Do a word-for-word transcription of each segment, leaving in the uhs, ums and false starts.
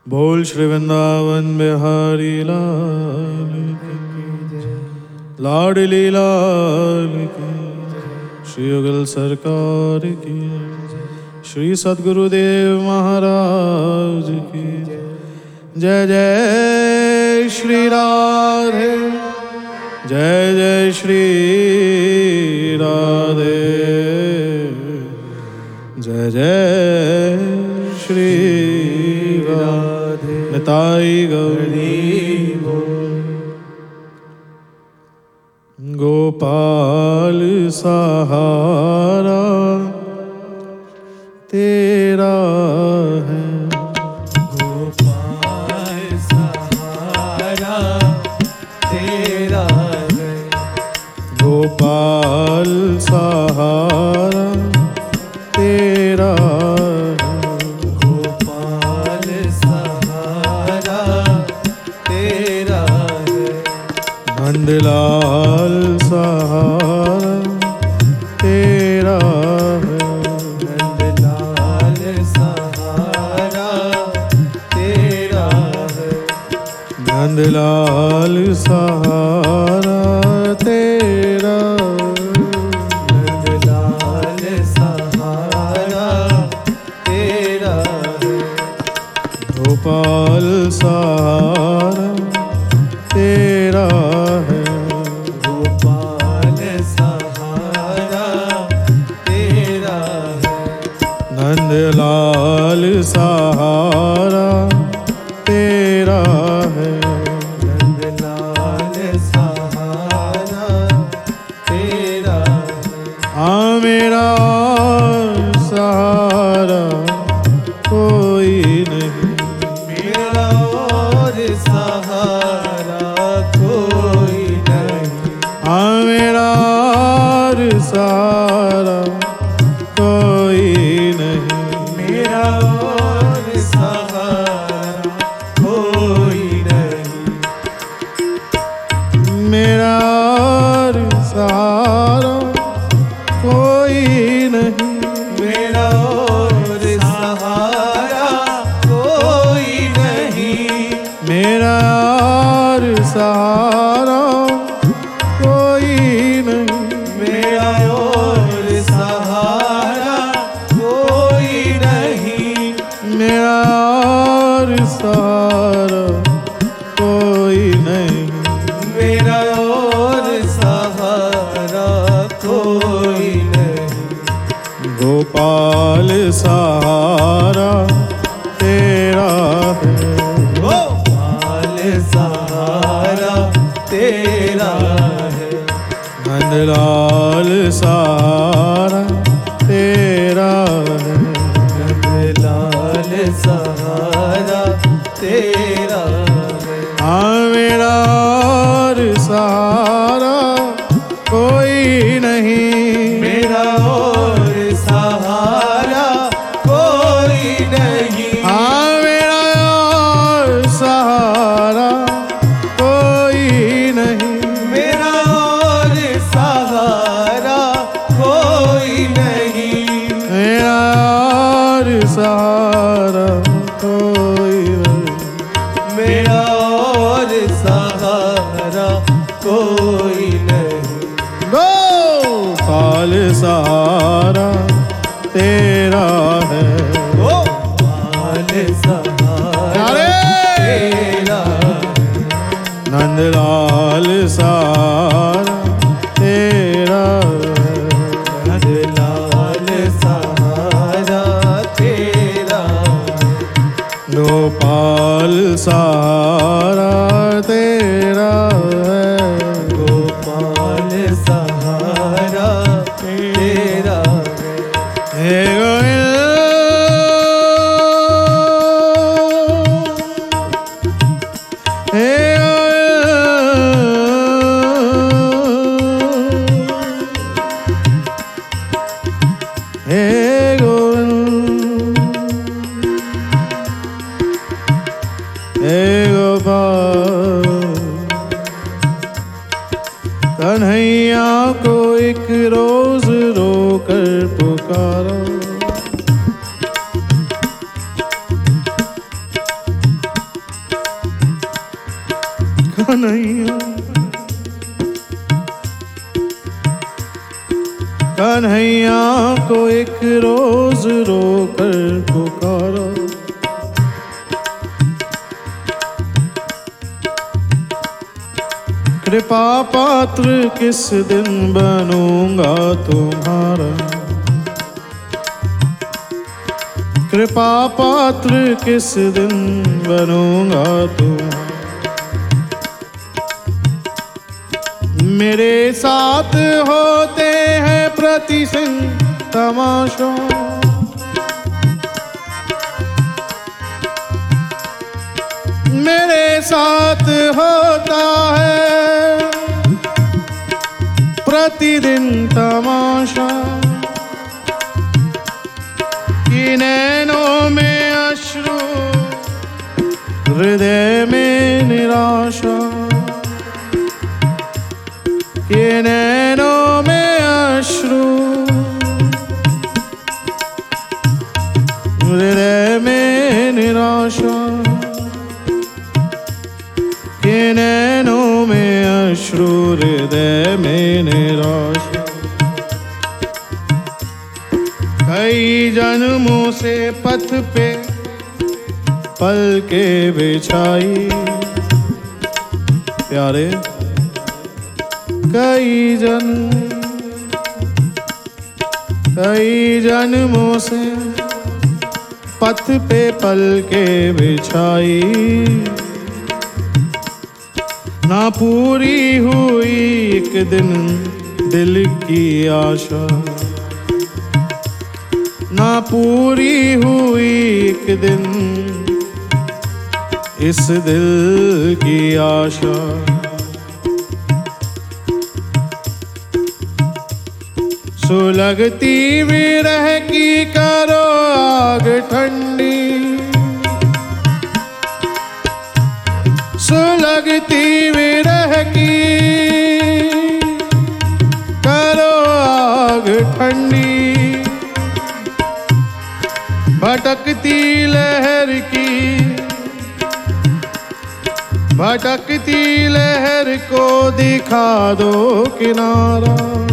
बोल श्री वृंदावन बिहारी लाल की, लाडली लाल की, श्री युगल सरकार की, श्री सद्गुरुदेव महाराज की जय जय श्री राधे, जय जय श्री राधे, जय जय श्री राधे। निताई गौरी गोपाल सहारा तेरा है, गोपाल सहारा तेरा है, गोपाल सहारा तेरा है, गोपाल सहारा तेरा है, नंदलाल सहारा तेरा है, नंदलाल सहारा तेरा है, नंदलाल सहारा तेरा, नंदलाल सहारा तेरा है, गोपाल सहारा तेरा है, गोपाल सहारा तेरा है, नंदलाल सहारा तेरा है, नंदलाल सहारा तेरा है, हाँ मेरा सहारा कोई नहीं, मेरा और सहारा कोई नहीं, हाँ मेरा और सहारा कोई नहीं, मेरा और सहारा कोई नहीं, मेरा और सहारा कोई नहीं, मेरा और सहारा कोई नहीं, मेरा और सहारा कोई नहीं, मेरा और सहारा कोई नहीं, मेरा और सहारा कोई नहीं, मेरा और सहारा कोई नहीं, गोपाल सहारा तेरा है, गोपाल सहारा तेरा है, नंदलाल सहारा तेरा है, नंदलाल सहारा तेरा है, हाँ मेरा और सहारा कोई नहीं, मेरा और सहारा कोई नहीं, हाँ मेरा और सहारा कोई नहीं, मेरा और सहारा कोई नहीं, मेरा और सहारा कोई नहीं, मेरा और सहारा कोई नहीं, गोपाल सहारा तेरा है, गोपाल सहारा अरे! तेरा है, नंदलाल सहारा तेरा है, नंदलाल सहारा तेरा है, गोपाल सहारा तेरा है, गोपाल सहारा तेरा है, हे गोविंद, हे गोविंद, हे गोविंद, हे गोपाल, कन्हैया को एक रोज रोकर पुकारो, कन्हैया कन्हैया को एक रोज रोकर पुकारा, कृपा पात्र किस दिन बनूंगा तुम्हारा, कृपा पात्र किस दिन बनूंगा तुम्हारा। मेरे साथ होते हैं प्रति सिंह तमाशा, मेरे साथ होता है प्रतिदिन तमाशा, कि नैनों में अश्रु हृदय में निराशा, कि नैनों में अश्रु हृदय में निराशा, कि नैनों में अश्रु हृदय में निराशा। कई जन्मों से पथ पे पल के बिछाई, प्यारे कई जन्म कई जन्मों से पथ पे पल के बिछाई, ना पूरी हुई एक दिन दिल की आशा, ना पूरी हुई एक दिन इस दिल की आशा। सुलगती विरह की करो आग ठंडी, सुलगती विरह की करो आग ठंडी, भटकती लहर की भटकती लहर को दिखा दो किनारा,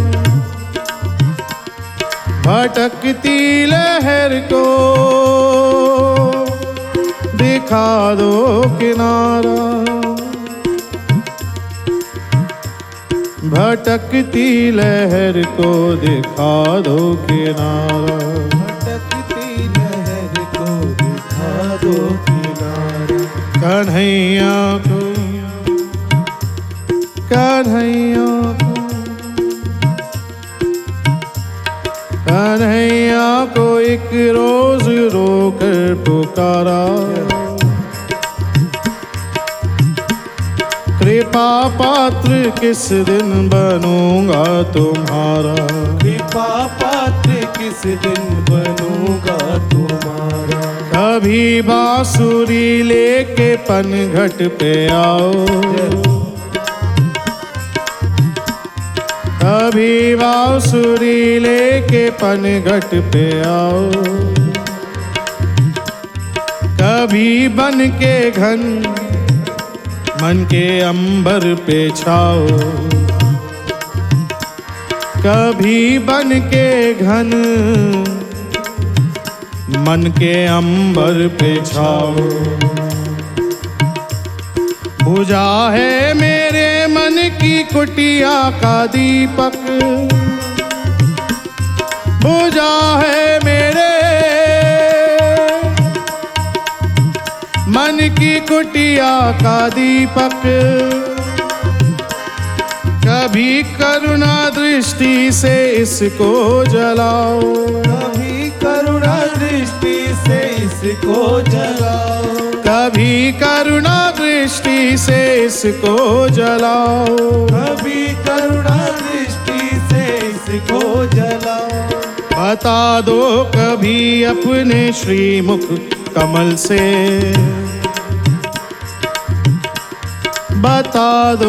भटकती लहर को दिखा दो किनारा, भटकती लहर को दिखा दो किनारा, भटकती लहर को दिखा दो किनारा। कन्हैया को कन्हैया को कन्हैया को एक रोज रोकर पुकारा, कृपा पात्र किस दिन बनूंगा तुम्हारा, कृपा पात्र किस दिन बनूंगा तुम्हारा। कभी बांसुरी लेके पनघट पे आओ, कभी बांसुरी लेके पनघट पे आओ, कभी बन के घन मन के अंबर पे छाओ, कभी बन के घन मन के अंबर पे छाओ। बुझा है मेरे मन की कुटिया का दीपक, बुझा है मेरे मन की कुटिया का दीपक, कभी करुणा दृष्टि से इसको जलाओ, कभी करुणा दृष्टि से इसको जलाओ, कभी करुणा दृष्टि से इसको जलाओ, कभी करुणा दृष्टि से इसको जलाओ। बता दो कभी अपने श्रीमुख कमल से, बता दो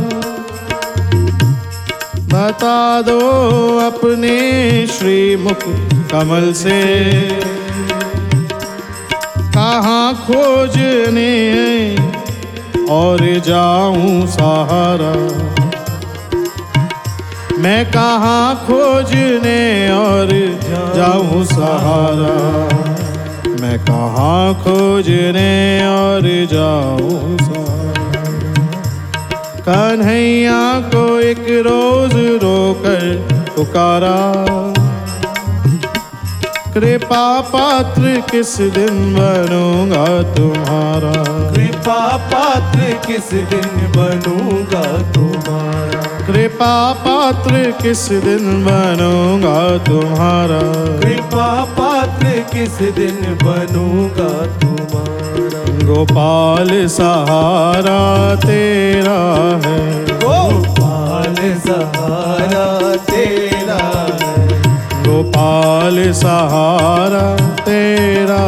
बता दो अपने श्रीमुख कमल से, कहाँ खोजने और जाऊं सहारा। मैं कहाँ खोजने और जाऊं सहारा। मैं कहाँ खोजने और जाऊं सहारा। कन्हैया को एक रोज रोकर पुकारा। कृपा पात्र किस दिन बनूंगा तुम्हारा। कृपा पात्र किस दिन बनूंगा तुम्हारा। कृपा पात्र किस दिन बनूंगा तुम्हारा। कृपा पात्र किस दिन बनूंगा तुम्हारा। गोपाल सहारा तेरा है। गोपाल सहारा तेरा है। गोपाल सहारा तेरा।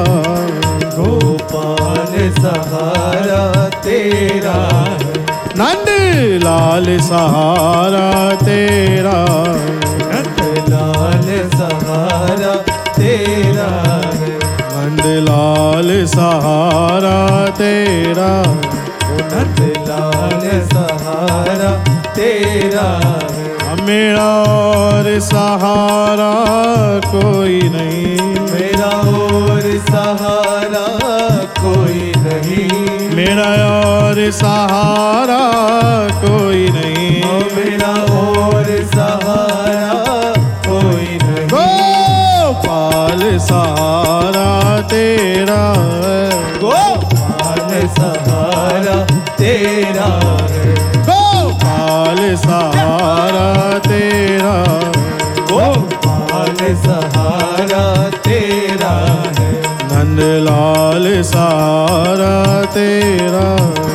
गोपाल सहारा तेरा है। नंद लाल सहारा तेरा। नंद लाल सहारा तेरा है। नंद लाल सहारा तेरा। नंद लाल सहारा तेरा है। मेरा और सहारा कोई नहीं। मेरा और सहारा कोई नहीं। मेरा और सहारा कोई नहीं। मेरा और सहारा कोई नहीं। गोपाल सहारा तेरा है। गोपाल सहारा तेरा है। गोपाल सहारा तेरा। गोपाल सहारा तेरा है। नंदलाल सहारा तेरा।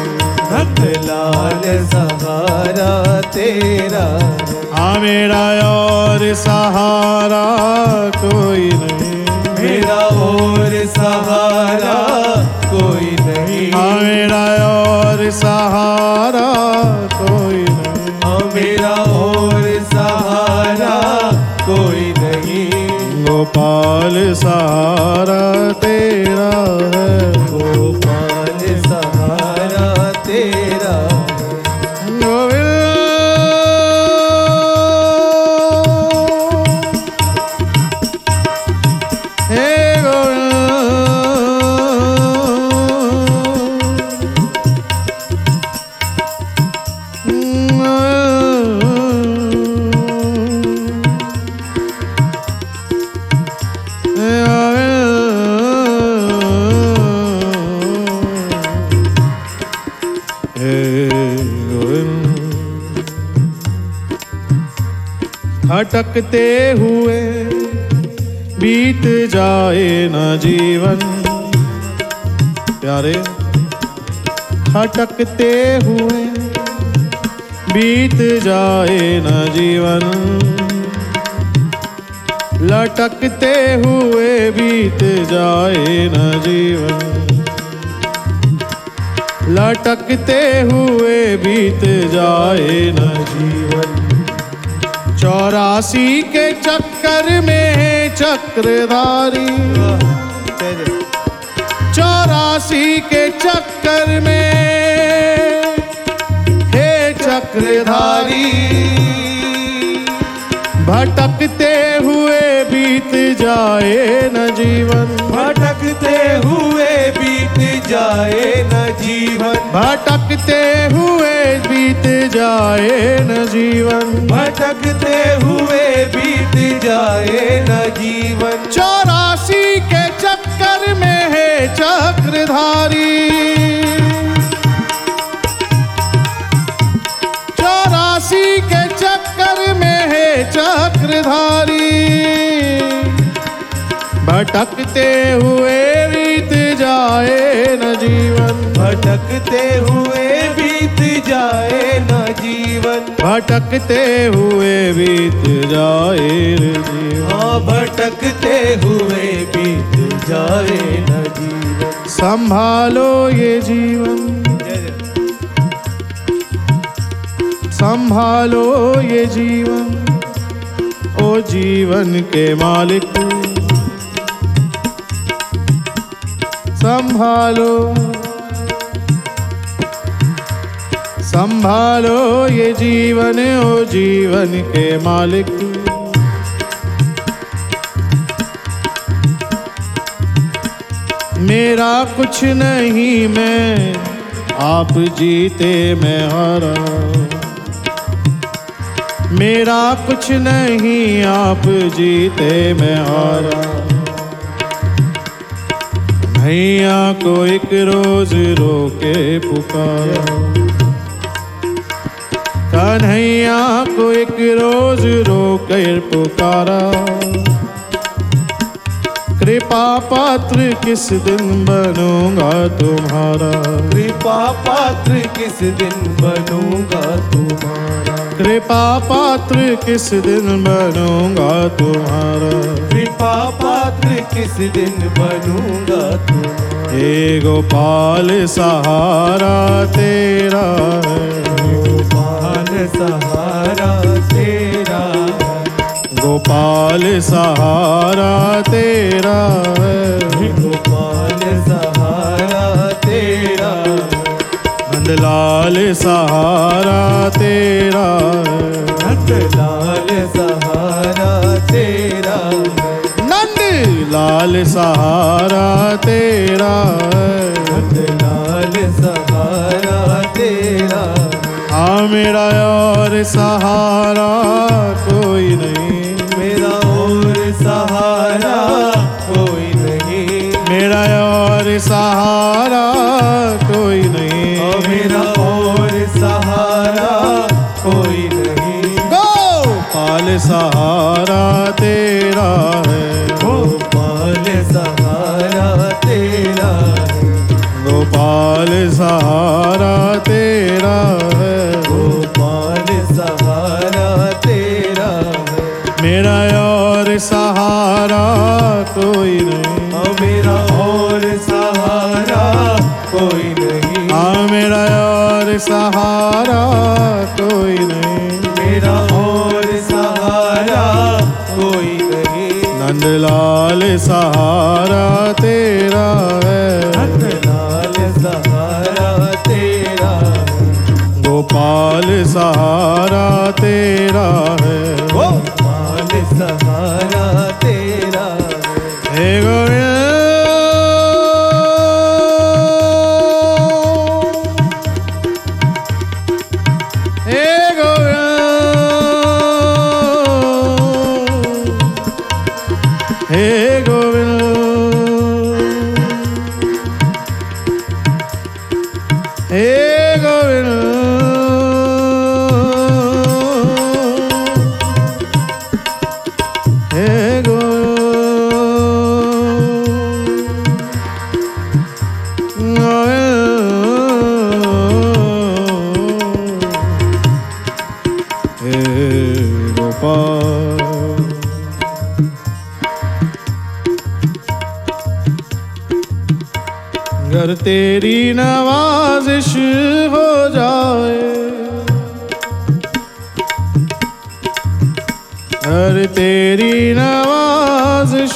नंदलाल सहारा तेरा है। हाँ मेरा और सहारा कोई नहीं। मेरा और सहारा कोई नहीं। हाँ मेरा और सहारा कोई नहीं। हाँ मेरा और सहारा कोई नहीं। गोपाल सहारा तेरा है। गोपाल सहारा तेरा है। गोविंद हे भटकते हुए बीत जाए न जीवन। प्यारे भटकते हुए बीत जाए न जीवन। लटकते हुए बीत जाए न जीवन। लटकते हुए बीत जाए न जीवन। चौरासी के चक्कर में है चक्रधारी। चौरासी के चक्कर में है चक्रधारी। भटकते हुए बीत जाए न जीवन। भटकते हुए बीत जाए न जीवन। भटकते हुए बीत जाए न जीवन। भटकते हुए बीत जाए न जीवन। चौरासी के चक्कर में है चक्रधारी। चौरासी के चक्कर में है चक्रधारी। भटकते हुए बीत जाए न जीवन। भटकते हुए बीत जाए न जीवन। भटकते हुए बीत जाए न जीवन। हाँ भटकते हुए बीत जाए न जीवन। संभालो ये जीवन। संभालो ये जीवन। ओ जीवन के मालिक संभालो। लो ये जीवन ओ जीवन के मालिक। मेरा कुछ नहीं मैं आप जीते मैं हारा। मेरा कुछ नहीं आप जीते मैं हारा। कन्हैया को एक रोज रोके पुकारा। कन्हैया को एक रोज रोकर पुकारा। कृपा पात्र किस दिन बनूंगा तुम्हारा। कृपा पात्र किस दिन बनूंगा तुम्हारा। कृपा पात्र किस दिन बनूंगा तुम्हारा। कृपा पात्र किस दिन बनूंगा तुम्हारा। हे गोपाल सहारा तेरा है। गोपाल सहारा तेरा है। गोपाल सहारा तेरा है। गोपाल सहारा तेरा है। नंदलाल सहारा तेरा है। नंदलाल सहारा तेरा है। नंदलाल सहारा तेरा है। नंदलाल सहारा तेरा है। हाँ मेरा और सहारा कोई नहीं। मेरा और सहारा कोई नहीं। मेरा और सहारा कोई नहीं। मेरा और सहारा कोई नहीं। गोपाल सहारा तेरा है। गोपाल सहारा तेरा है। गोपाल सहारा तेरा है। गोपाल सहारा तेरा है। मेरा और सहारा कोई नहीं। मेरा और सहारा कोई नहीं। हाँ मेरा और सहारा कोई नहीं। मेरा और सहारा कोई नहीं। नंदलाल सहारा तेरा है। नंदलाल सहारा तेरा है। गोपाल सहारा तेरा है। गोपाल सहारा तेरा है। हे गोविंद हे गोविंद हे गोविंद हे गोविंद हे गोविंद हे गोपाल। अगर तेरी नवाजिश हो जाए। अगर तेरी नवाजिश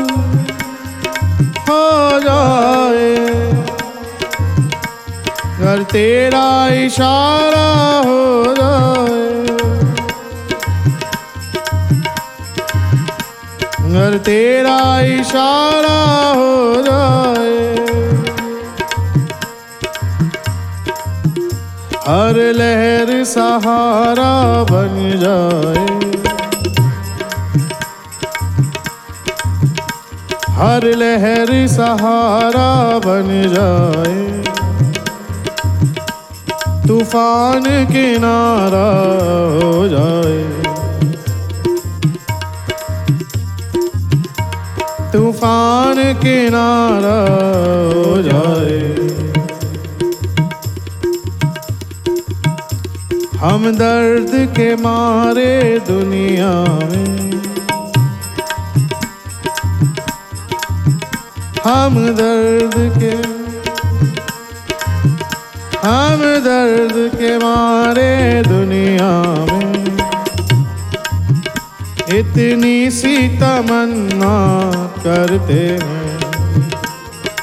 हो जाए। अगर तेरा इशारा हो जाए। अगर तेरा इशारा हो जाए। हर लहर सहारा बन जाए। हर लहर सहारा बन जाए। तूफान किनारा हो जाए। तूफान किनारा हो जाए। हम दर्द के मारे दुनिया में। हम दर्द के हम दर्द के मारे दुनिया में। इतनी सी तमन्ना करते हैं।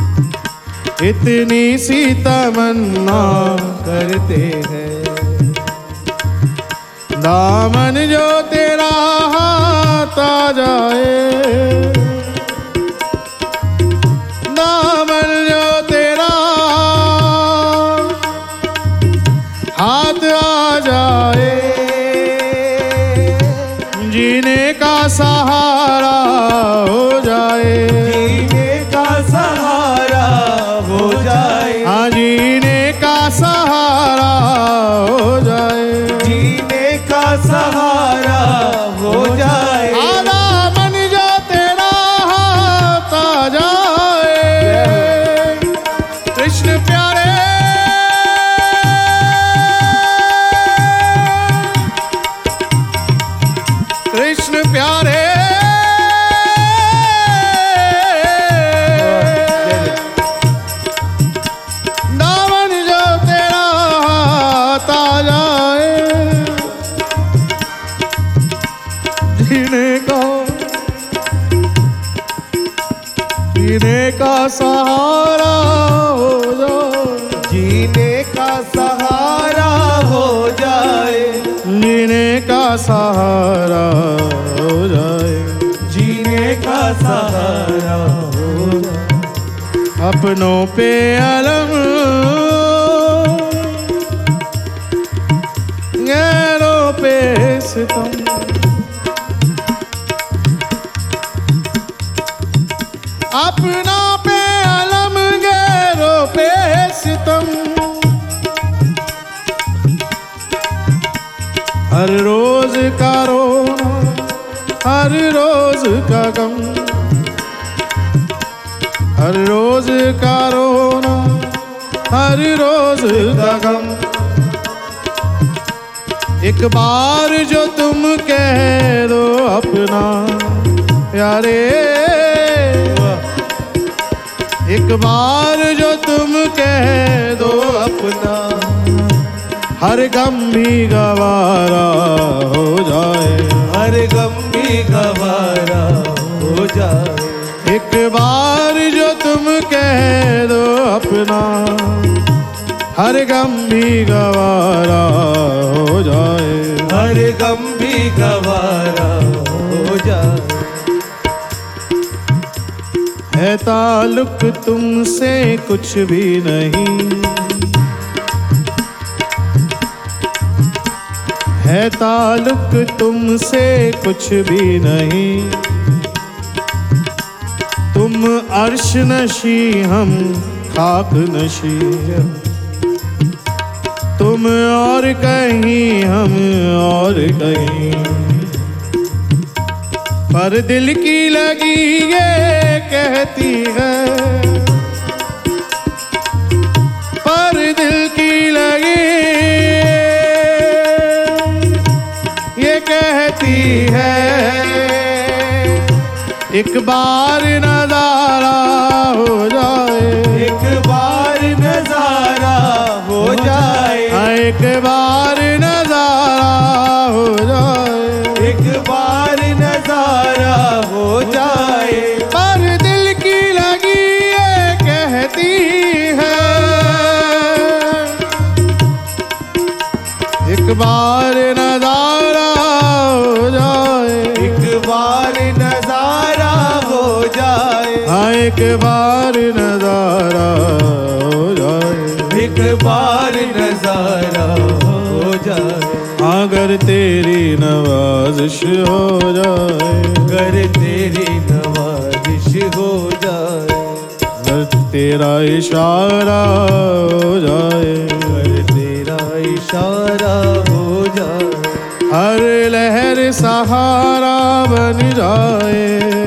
इतनी सी तमन्ना करते हैं। दामन जो तेरा हाथ आ जाए, दामन जो तेरा हाथ आ जाए, जीने का सहारा हो जाए, जीने का सहारा हो जाए, हाँ जीने का सहारा हो जाए, जीने का सहारा हो जाए। आधा मन जो तेरा हाथ आ जाए, कृष्ण प्यारे कृष्ण प्यारे दामन जो तेरा हाथ आ जाए, जीने का जीने का सहारा हो जाए, जीने का सहारा हो जाए, जीने का सहारा हो जाए, जीने का सहारा हो जाए। अपनों पे अलम गैरों पे सितम, अपना पे अलम गैरों पे सितम, हर रोज का रोना हर रोज का गम, हर रोज का रोना हर रोज का गम, एक बार जो तुम कह दो अपना प्यारे, एक बार जो तुम कह दो अपना, हर गम भी गवारा हो जाए, हर गम भी गवारा हो जाए, एक बार जो तुम कह दो अपना, हर गम भी गवारा हो जाए, हर गम भी गवारा हो जाए। है ताल्लुक तुमसे कुछ भी नहीं, है ताल्लुक तुमसे कुछ भी नहीं, तुम अर्श नशी हम खाक नशी, तुम और कहीं हम और कहीं, पर दिल की लगी ये कहती है, पर दिल की लगी ये कहती है, एक बार नजारा हो जाए, एक बार नजारा हो जाए, एक बार नजारा हो जाए, एक बार नजारा हो जाए, पर दिल की लगी ये कहती है, एक बार नजारा हो जाए, एक बार नजारा हो जाए, हाँ एक बार नजारा हो जाए, एक बार नजारा हो जाए, अगर तेरी नवाजिश हो जाए, अगर तेरी नवाजिश हो जाए, अगर तेरा इशारा हो जाए, अगर तेरा इशारा हो जाए, हर लहर सहारा बन जाए,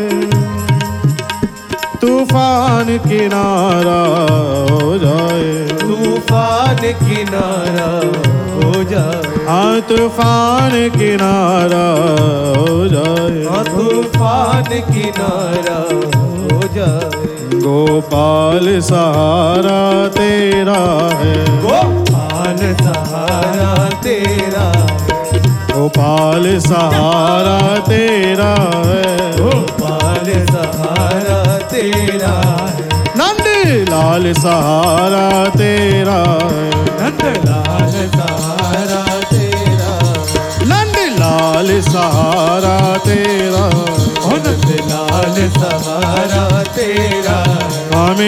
तूफान किनारा हो जाए, तूफान किनारा हो जाए, हाँ तूफान किनारा हो जाए, हाँ तूफान किनारा हो जाए, गोपाल सहारा तेरा है, गोपाल सहारा तेरा है, गोपाल सहारा तेरा है, गोपाल सहारा तेरा है, नंद लाल सहारा तेरा है, नंद लाल सहारा तेरा है, नंद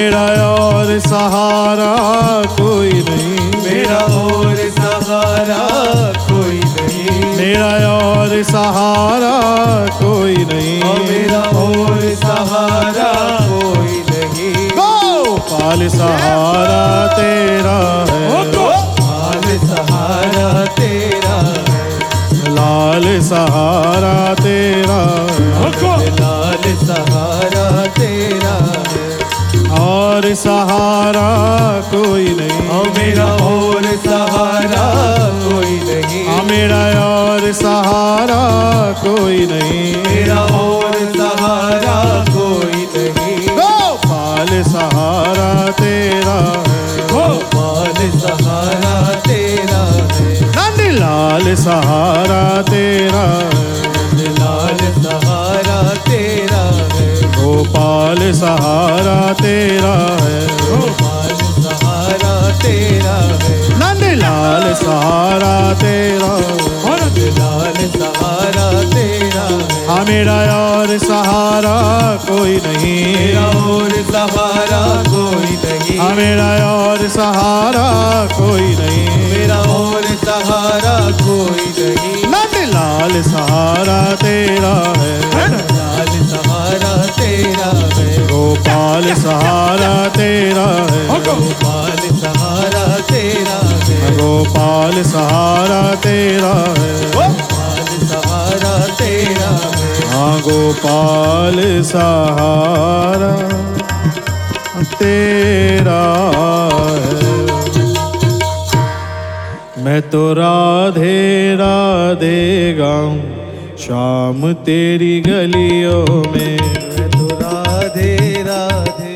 मेरा और सहारा कोई नहीं, मेरा और सहारा कोई नहीं, मेरा और सहारा कोई नहीं, ओ मेरा और सहारा कोई नहीं। गोपाल सहारा तेरा है, गोपाल सहारा तेरा है, लाल सहारा तेरा है, लाल सहारा तेरा है, और सहारा कोई नहीं, ओ मेरा और सहारा कोई नहीं, हाँ मेरा और सहारा कोई नहीं, मेरा और सहारा कोई नहीं। गोपाल सहारा तेरा है, गोपाल सहारा तेरा है, नंदलाल सहारा तेरा है, लाल सहारा तेरा है, गोपाल सहारा तेरा है, गोपाल सहारा तेरा है, नंदलाल सहारा तेरा है, लाल सहारा तेरा है, हाँ मेरा और सहारा कोई नहीं, मेरा और सहारा कोई नहीं, हाँ मेरा और सहारा कोई नहीं, मेरा और सहारा कोई नहीं। नंदलाल सहारा तेरा है, लाल सहारा तेरा है, गोपाल सहारा तेरा है, गोपाल सहारा तेरा है, गोपाल सहारा तेरा है, गोपाल सहारा तेरा है, हाँ गोपाल सहारा तेरा है। मैं तो राधे राधे गाऊं शाम तेरी गलियों में, मैं तो राधे राधे